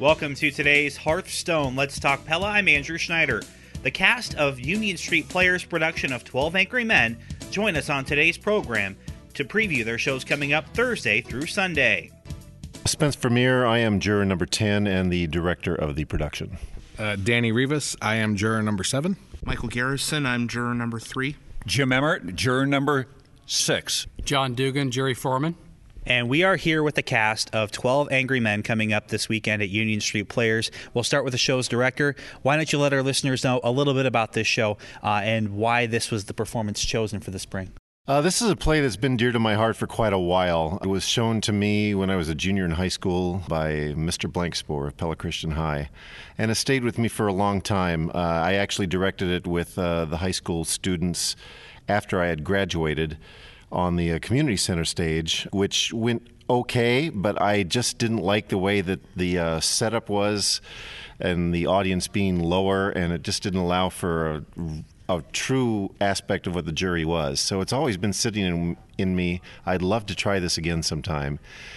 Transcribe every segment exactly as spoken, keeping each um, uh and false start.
Welcome to today's Hearthstone Let's Talk Pella. I'm Andrew Schneider. The cast of Union Street Players' production of twelve Angry Men join us on today's program to preview their shows coming up Thursday through Sunday. Spence Vermeer, I am juror number ten and the director of the production. Uh, Danny Rivas, I am juror number seven. Michael Garrison, I'm juror number three. Jim Emmert, juror number six. John Dugan, jury foreman. And we are here with the cast of twelve Angry Men coming up this weekend at Union Street Players. We'll start with the show's director. Why don't you let our listeners know a little bit about this show uh, and why this was the performance chosen for the spring? Uh, this is a play that's been dear to my heart for quite a while. It was shown to me when I was a junior in high school by Mister Blankspore of Pella Christian High, and it stayed with me for a long time. Uh, I actually directed it with uh, the high school students after I had graduated on the uh, community center stage, which went okay, but I just didn't like the way that the uh, setup was and the audience being lower, and it just didn't allow for a, a true aspect of what the jury was. So it's always been sitting in, in me. I'd love to try this again sometime.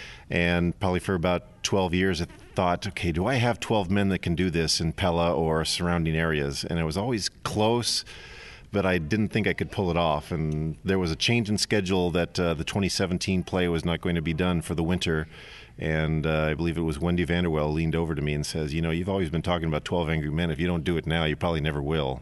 And probably for about twelve years, I thought, okay, do I have twelve men that can do this in Pella or surrounding areas? And it was always close, but I didn't think I could pull it off. And there was a change in schedule that uh, the twenty seventeen play was not going to be done for the winter. And uh, I believe it was Wendy Vanderwell leaned over to me and says, you know, you've always been talking about twelve Angry Men. If you don't do it now, you probably never will.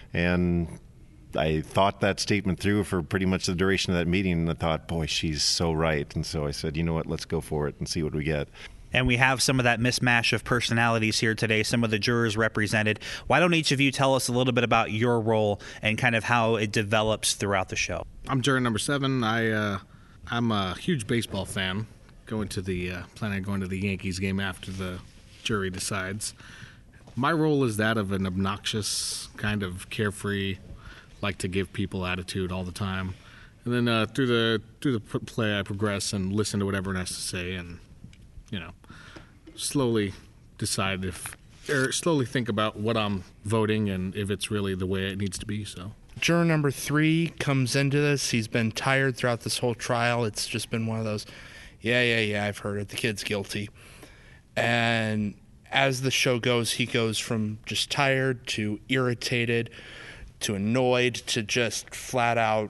And I thought that statement through for pretty much the duration of that meeting, and I thought, boy, she's so right. And so I said, you know what, let's go for it and see what we get. And we have some of that mismatch of personalities here today, some of the jurors represented. Why don't each of you tell us a little bit about your role and kind of how it develops throughout the show? I'm juror number seven. I, uh, I'm a huge baseball fan. Going to the, uh, planning on going to the Yankees game after the jury decides. My role is that of an obnoxious, kind of carefree, like to give people attitude all the time. And then uh, through the through the play, I progress and listen to what everyone has to say, and you know, slowly decide if, or slowly think about what I'm voting and if it's really the way it needs to be. So, Juror number three comes into this. He's been tired throughout this whole trial. It's just been one of those, yeah, yeah, yeah, I've heard it. The kid's guilty. And as the show goes, he goes from just tired to irritated to annoyed to just flat out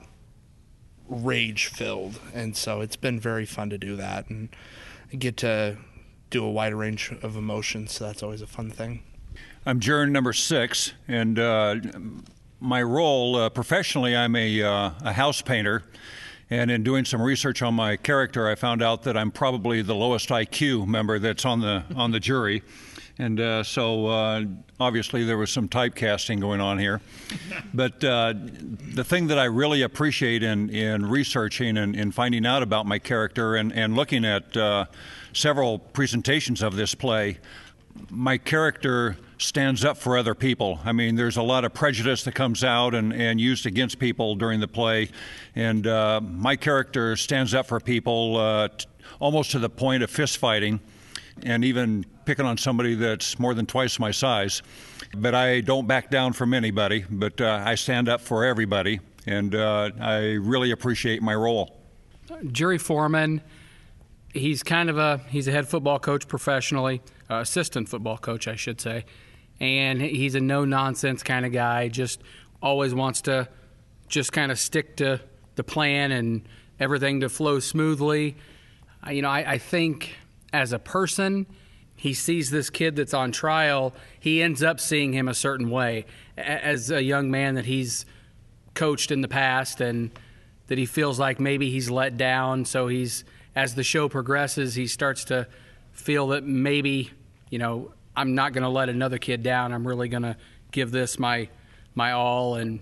rage-filled. And so it's been very fun to do that. And I get to do a wide range of emotions, so that's always a fun thing. I'm juror number six, and uh, my role uh, professionally, I'm a, uh, a house painter. And in doing some research on my character, I found out that I'm probably the lowest I Q member that's on the on the jury. And uh, so uh, obviously there was some typecasting going on here. But uh, the thing that I really appreciate in, in researching and in finding out about my character and, and looking at uh, several presentations of this play, my character stands up for other people. I mean, there's a lot of prejudice that comes out and, and used against people during the play. And uh, my character stands up for people uh, t- almost to the point of fist fighting, and even picking on somebody that's more than twice my size. But I don't back down from anybody, but uh, I stand up for everybody, and uh, I really appreciate my role. Jury foreman, he's kind of a, he's a head football coach professionally, uh, assistant football coach, I should say, and he's a no-nonsense kind of guy, just always wants to just kind of stick to the plan and everything to flow smoothly. Uh, you know, I, I think as a person, he sees this kid that's on trial, he ends up seeing him a certain way as a young man that he's coached in the past and that he feels like maybe he's let down. So he's, as the show progresses, he starts to feel that maybe, you know, I'm not going to let another kid down. I'm really going to give this my my all and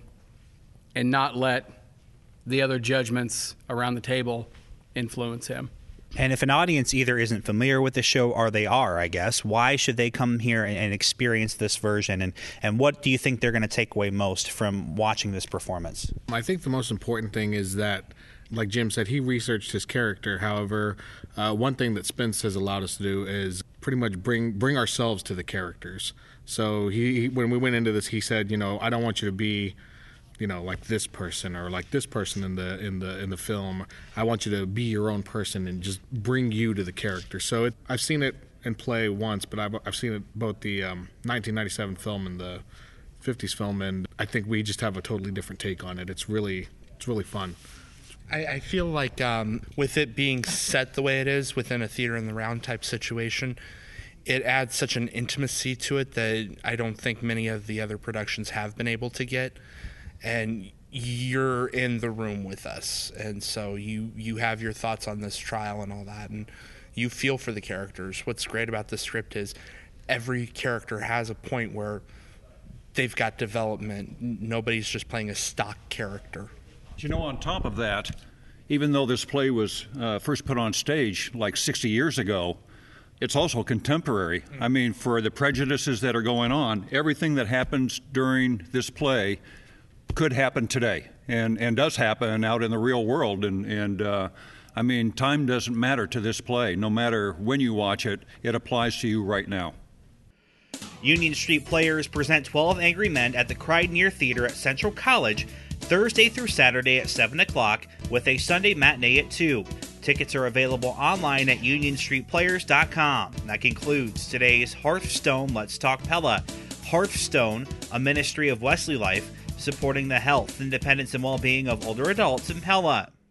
and not let the other judgments around the table influence him. And if an audience either isn't familiar with the show or they are, I guess, why should they come here and, and experience this version? And, and what do you think they're going to take away most from watching this performance? I think the most important thing is that, like Jim said, he researched his character. However, uh, one thing that Spence has allowed us to do is pretty much bring bring ourselves to the characters. So he, he when we went into this, he said, you know, I don't want you to be, you know, like this person or like this person in the in the in the film. I want you to be your own person and just bring you to the character. So it, I've seen it and play once, but I've, I've seen it, both the um, nineteen ninety-seven film and the fifties film, and I think we just have a totally different take on it. It's really, it's really fun. I, I feel like um, with it being set the way it is within a theater in the round type situation, it adds such an intimacy to it that I don't think many of the other productions have been able to get. And you're in the room with us, and so you you have your thoughts on this trial and all that, and you feel for the characters. What's great about the script is every character has a point where they've got development. Nobody's just playing a stock character. You know, on top of that, even though this play was uh, first put on stage like sixty years ago, it's also contemporary. I mean, for the prejudices that are going on, everything that happens during this play could happen today, and, and does happen out in the real world. And, and uh, I mean, time doesn't matter to this play. No matter when you watch it, it applies to you right now. Union Street Players present twelve Angry Men at the Cried-Near Theater at Central College Thursday through Saturday at seven o'clock with a Sunday matinee at two. Tickets are available online at union street players dot com. That concludes today's Hearthstone Let's Talk Pella. Hearthstone, a ministry of Wesley Life, supporting the health, independence, and well-being of older adults in Pella.